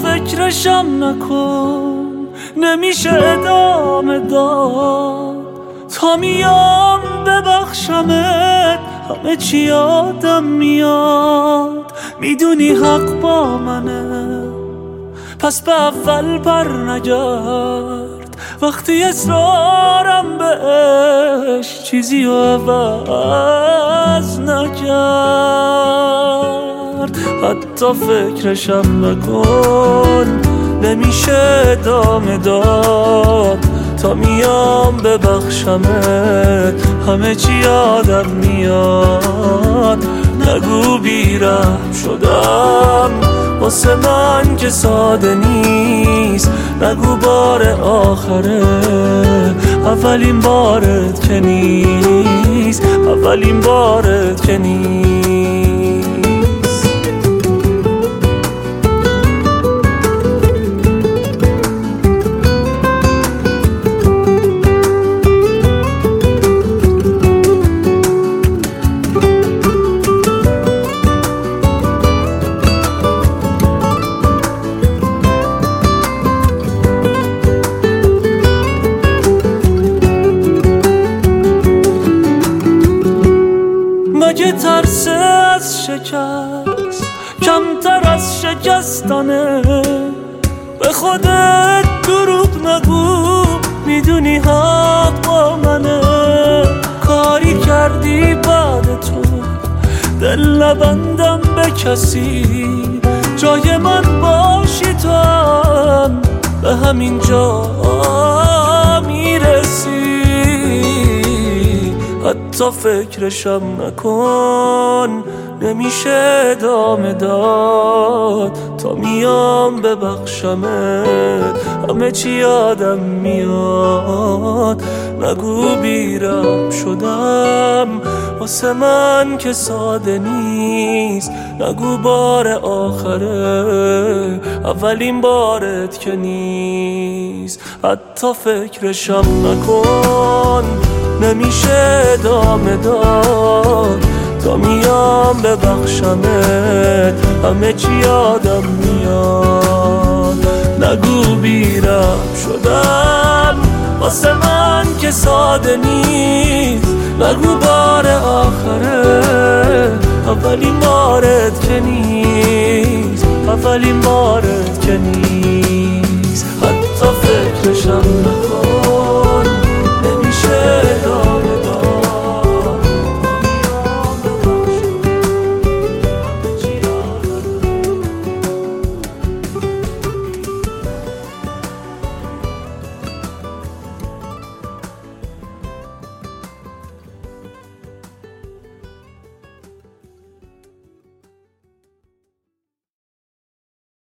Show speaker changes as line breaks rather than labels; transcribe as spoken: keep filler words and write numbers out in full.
فکرشم نکن، نمیشه ادامه داد تا میام ببخشمت. همه چی یادم میاد، میدونی حق با منه، پس به اول بر نگرد. وقتی اصرارم بهش چیزی رو عوض نکرد. حتی فکرشم نکن، نمیشه ادامه داد تا میام ببخشمت. همه چی یادم میاد، نگو بیرحم شدم واسه من که ساده نیست. نگو بار آخره، اولین بارت که نیست، اولین بارت که نیست. مگه ترس از شکست کمتر از شکستنه؟ به خودت دروغ نگو، میدونی حق با منه. کاری کردی بعد تو دل نبندم به کسی، جای من باشی تو هم به همین جا میرسی. حتی فکرشم نکن، نمیشه ادامه داد تا میام ببخشمت. همه چی یادم میاد، نگو بیرحم شدم واسه من که ساده نیست. نگو بار آخره، اولین بارت که نیست. حتی فکرشم نکن، نمیشه ادامه داد تا میام ببخشمت. همه چی یادم میاد، نگو بیرحم شدم واسه من که ساده نیست. نگو بار آخره، اولین بارت که نیست، اولین بارت که نیست. حتی فکرشم نکن.